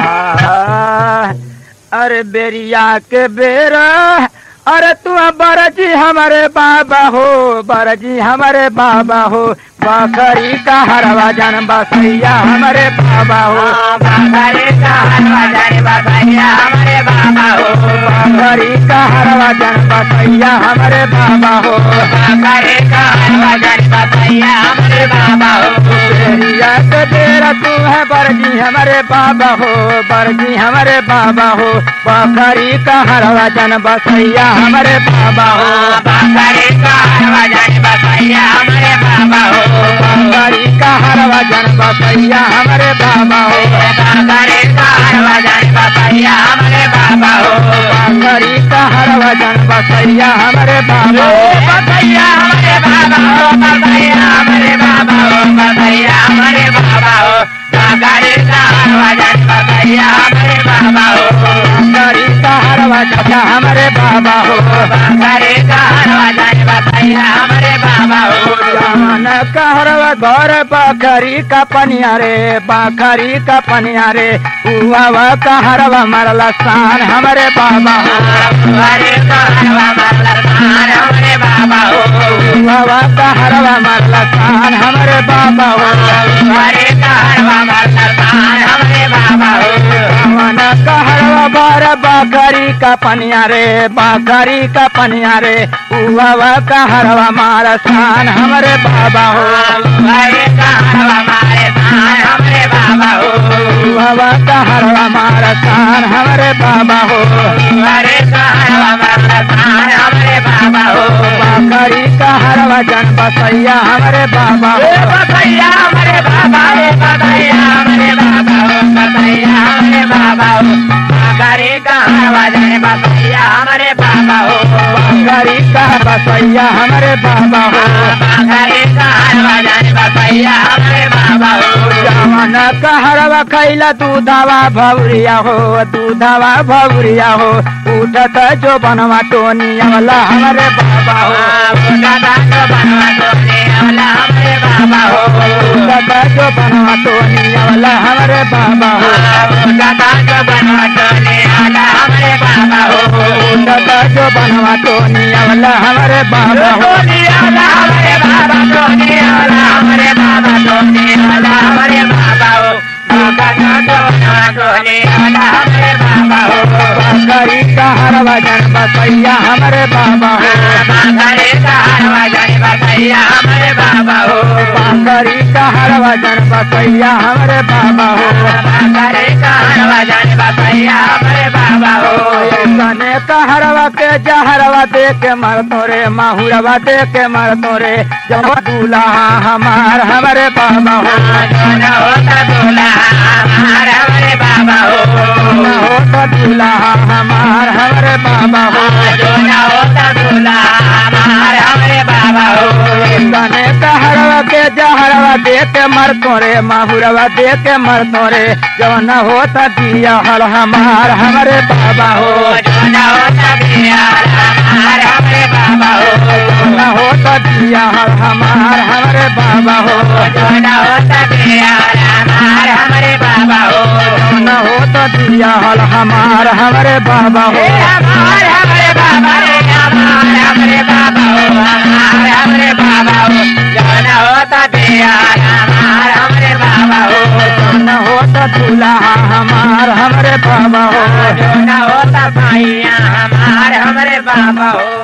अरे बेरिया के बेरा अरे तू बरजी हमारे बाबा हो, बरजी हमारे बाबा हो, बकरी का हरवा जन बसैया हमारे बाबा हो, बकरी का हरवा जन बसैया हमारे बाबा हो, बकरी का हरवा जन बसैया हमारे बाबा हो, बकरी का हरवा जन बसैया हमारे बाबा हो। बेरिया के बेरा तू है बरजी हमारे बाबा हो, बरजी हमारे बाबा हो, बकरी का हरवा जन बसैया हमारे बाबा हो, बकरी का हरवा जन बसैया हमारे बाबा हो, बकरी का हरवा जन बसैया हमारे बाबा हो, बकरी का हरवा जन बसैया हमारे बाबा हो, बकरी का हरवा जन बसैया हमारे बाबा हो, बसैया हमारे बाबा हो, बसैया हमारे बाबा हो, बसैया हमारे बाबा हो, बकरी का हरवा जन बसैया हमारे बाबा हो, बकरी का हरवा जन हमारे बाबा हो, बकरी का हरवा जन बसैया हमारे बाबा हो। जान का हरवा घर बकरी का पनिया रे, बकरी का पनिया रे, हुआ का हरवा मरला सान हमारे बाबा हो, बकरी का हरवा मरला सान हमारे बाबा हो, हुआ का हरवा मरला सान हमारे बाबा हो, बकरी का हरवा मरला सान हमारे बाबा हो। जान का हरवा बार बकरी का पनिया रे, बकरी का पनिया रे, हुआ का हरवा मारा सान हमारे बाबा हो, बकरी का हरवा मारे सान हमारे बाबा हो, हुआ का हरवा मारा सान हमारे बाबा हो, बकरी का हरवा मरला सान हमारे बाबा हो, बकरी का हरवा जन बसैया हमारे बाबा हो, बसैया हमारे बाबा हो, बसैया हमारे बाबा हो, बसैया हमारे बाबा हो, बकरी का हरवा जन बसैया हमारे बाबा हो, बकरी का बसैया हमारे बाबा हो, बकरी का हरवा जन बसैया हमारे बाबा हो। जवन का हरवा खैला दूधवा भवरिया हो, दूधवा भवरिया हो, उठत जो बनवा टोनिया वाला हमारे बाबा हो, दादा जो बनवा टोनिया वाला हमारे बाबा हो, उठत जो बनवा टोनिया वाला हमारे बाबा हो, दादा जो बनवा टोनिया वाला हमारे बाबा हो, उठत जो बनवा टोनिया वाला हमारे बाबा हो, टोनिया वाला हमारे बाबा, टोनिया वाला हमारे बाबा, टोनिया वाला हमारे बाबा हो, दादा जो बनवा टोनिया वाला हमारे बाबा हो, बकरी का हरवा जन बसैया हमारे बाबा हो, बकरी का हरवा जन बसैया हमारे बाबा हो, बकरी का हरवा जन बसैया हमारे बाबा हो, बकरी का हरवा जन बसैया हमारे बाबा हो। सने का हरवा के जहरवा दे के मर तोरे, माहुरवा दे के मर तोरे, जब दूल्हा हमार हमारे बाबा हो, न होता दूल्हा हमार हमारे बाबा हो, न होता दूल्हा हमार हमारे बाबा हो, न होता दूल्हा हमार हमारे बाबा हो। सने का हरवा के जहरवा दे के मर तोरे, माहुरवा दे के मर तोरे, जब न होता दिया हल हमार हमारे बाबा हो, न होता दिया हमार हमारे बाबा हो, न होता दिया हल हमार हमारे बाबा हो, न होता दिया हमार हमारे बाबा हो, न होता दिया हल हमार हमारे बाबा हो, हमार हमारे बाबा रे, हमार हमारे बाबा हो, हमार हमारे बाबा हो, न होता दिया हमार हमारे बाबा हो, न होता दूल्हा हमार हमारे बाबा हो, न होता भाइया हमार हमारे बाबा हो।